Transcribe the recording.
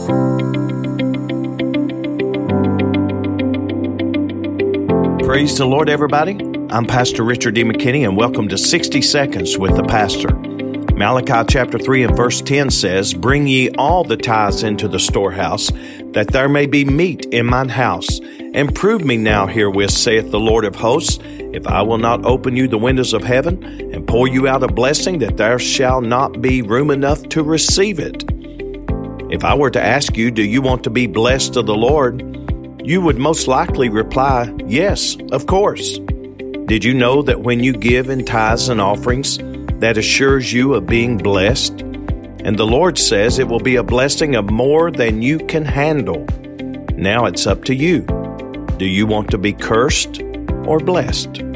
Praise the Lord, everybody. I'm Pastor Richard D. McKinney, and welcome to 60 Seconds with the Pastor. Malachi chapter 3 and verse 10 says, "Bring ye all the tithes into the storehouse, that there may be meat in mine house. And prove me now herewith, saith the Lord of hosts, if I will not open you the windows of heaven, and pour you out a blessing, that there shall not be room enough to receive it." If I were to ask you, do you want to be blessed of the Lord? You would most likely reply, yes, of course. Did you know that when you give in tithes and offerings, that assures you of being blessed? And the Lord says it will be a blessing of more than you can handle. Now it's up to you. Do you want to be cursed or blessed?